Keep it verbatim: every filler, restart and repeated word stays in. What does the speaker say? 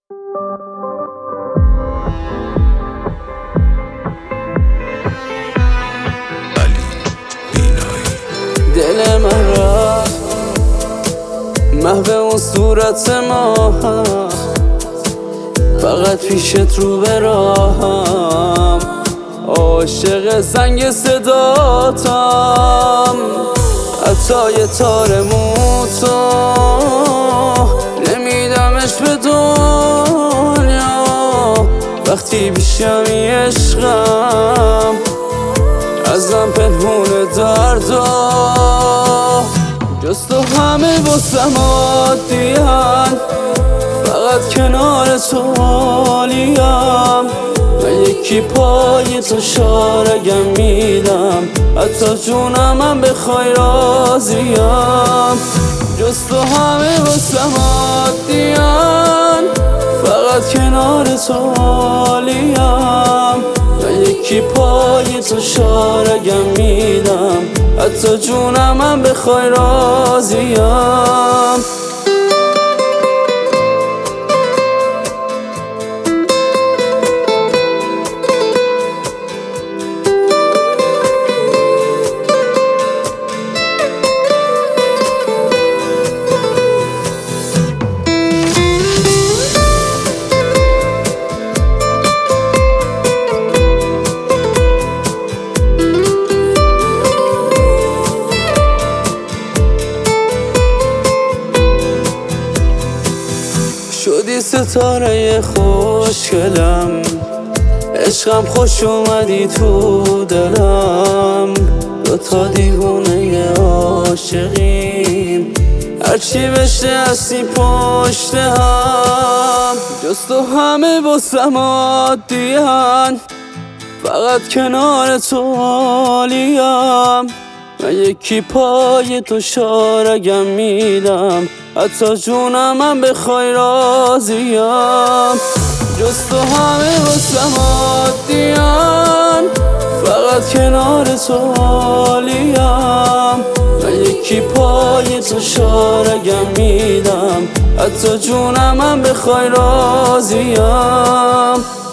دل من رفت محو اون صورت ما هست، فقط پیشت رو به راهم، عاشق زنگ صداتم. حتی یه تار موتو نمیدمش به دنیا، وقتی بیشمی عشقم ازم پنهون دردا. جز تو همه واسم عادی‌ان، فقط کنار تو عالیم. من یکی پای تو شارگم میدم، حتی جونم هم بخوای راضیم. جز تو همه واسم عادی‌ان، فقط کنار تو عالیم. من یکی پای تو شارگم میدم، حتی جونم هم بخوای راضیم. شدی ستاره خوشگلم، عشقم خوش اومدی تو دلم. دوتا دیوونه عاشقیم، هرچی بشه هستی پشت هم. جز تو همه واسم عادی‌ان، فقط کنار تو عالیم. من یکی پای تو شارگم میدم، حتی جونم هم بخوای راضیم. جز تو همه واسم عادی‌ان، فقط کنار تو عالیم. من یکی پای تو شارگم میدم، حتی جونم هم بخوای راضیم.